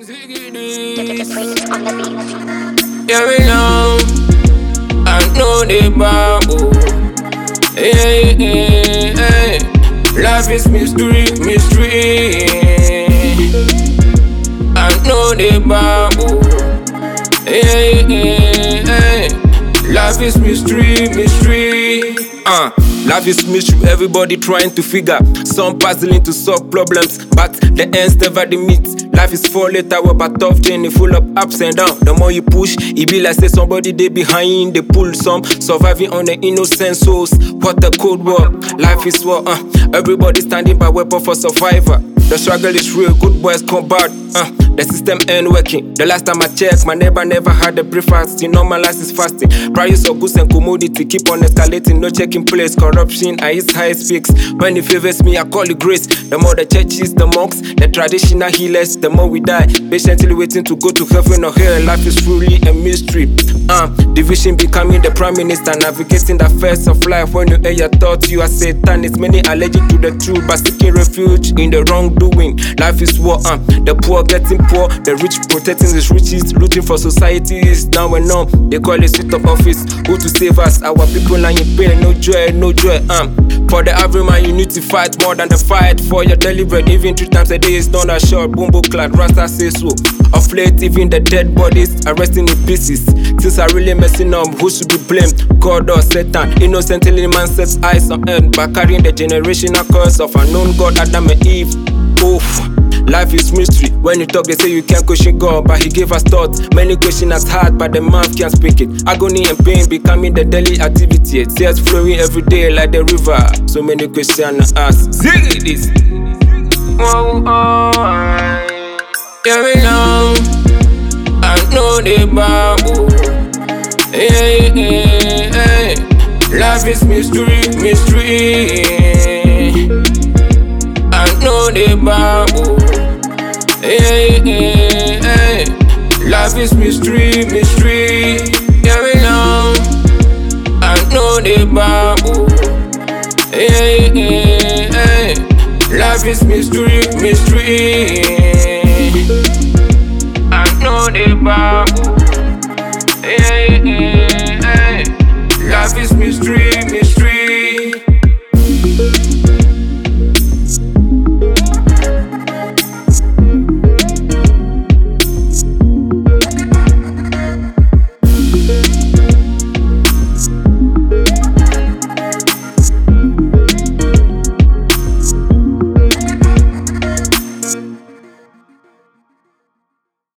Yeah, we know, I know the Bible. Hey, hey, hey. Life is mystery, mystery. I know the Bible. Hey, hey, hey. Life is mystery, mystery. Life is mystery, everybody trying to figure. Some puzzling to solve problems, but the ends never the meet. Life is 4 letter web, a tough journey full of ups and downs. The more you push, it be like say somebody they behind, they pull some. Surviving on the innocent souls, what a cold war. Life is war, everybody standing by weapon for survivor. The struggle is real, good boys come bad. The system ain't working. The last time I checked, my neighbor never had a breakfast. He normalized his fasting. Prices of goods and commodity keep on escalating, no checking place. Corruption at its highest peaks. When it favors me, I call it grace. The more the churches, the monks, the traditional healers, the more we die. Patiently waiting to go to heaven or hell. Life is truly a mystery. Division becoming the prime minister, navigating the affairs of life. When you air your thoughts, you are Satan. It's many allergic to the truth, but seeking refuge in the wrongdoing. Life is war. The poor getting poor, the rich protecting his riches, looting for society is now and on. They call it seat of office. Who to save us? Our people are in pain, no joy, no joy. For the average man, you need to fight more than the fight for your daily bread. Even 3 times a day is not a short. Bumbo clad, Rasta say so. Of late, even the dead bodies are resting in pieces. Things are really messing up. Who should be blamed? God or Satan? Innocently, man sets eyes on earth, but carrying the generational curse of unknown God, Adam and Eve. Oof. Life is mystery. When you talk, they say you can't question God, but He gave us thoughts. Many questions as hard, but the mouth can't speak it. Agony and pain becoming the daily activity. Tears flowing every day like the river. So many questions asked. Sing this. Oh, yeah, we know. I know the Bible. Hey, hey, hey. Life is mystery, mystery. I know the Bible. Hey, hey, hey. Life is mystery, mystery. Yeah, we know. I know the Bible. Hey, hey, hey. Life is mystery, mystery. I know the Bible.